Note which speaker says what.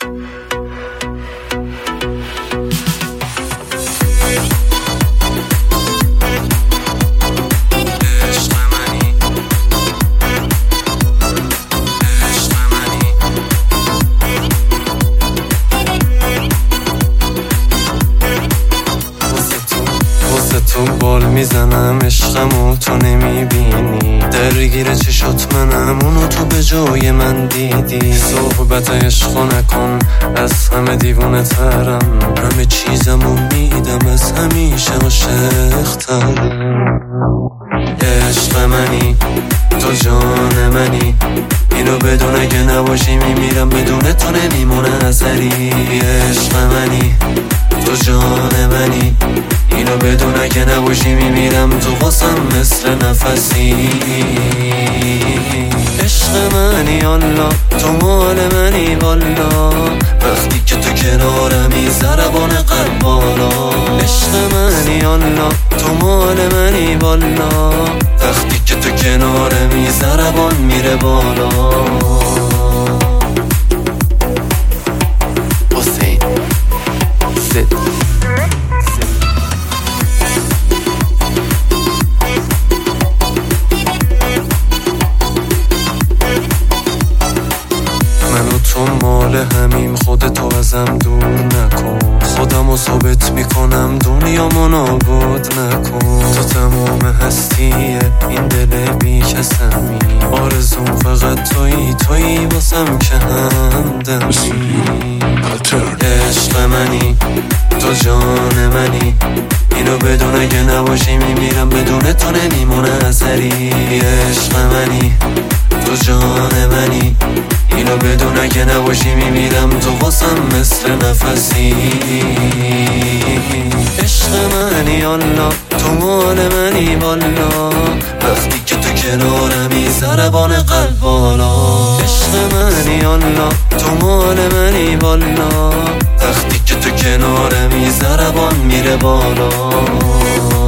Speaker 1: تو بال میزنم عشقمو تو نمیبینی، درگیر چشات منم اونو تو به جای من دیدی. صحبت عشقو نکن، از همه دیوونه ترم، همه چیزمو میدم، از همیشه عاشق‌ترم. عشق منی، تو جان منی، اینو بدون اگه نباشی میمیرم، بدون تو نمیمونه نظری. عشق منی، تو جان منی، اینو بدون اگه نباشی میمیرم، تو واسم مثل نفسی. عشق منی الله، تو مال منی والا، وقتی که تو کنارمی ضربان قلب بالا. عشق منی الله، تو مال منی والا، وقتی که تو کنارمی ضربان میره بالا. حسین زد تو مال همیم، خودتو ازم دور نکن، خودمو ثابت میکنم دنیامو نابود نکن. تو تمام هستیه این دل بی کسمی، آرزوم فقط تویی واسم که همدمی. عشق منی، تو جان منی، اینو بدون اگه نباشی میمیرم، بدون تو نمیمونه اثری. عشق منی، تو جان منی، اینو بدون اگه نباشی میمیرم، تو واسم مثل نفسی. عشق منی الله، تو مال منی والا، وقتی که تو کنارمی ضربان قلب بالا. عشق منی الله، تو مال منی والا، وقتی که تو کنارمی ضربان میره بالا.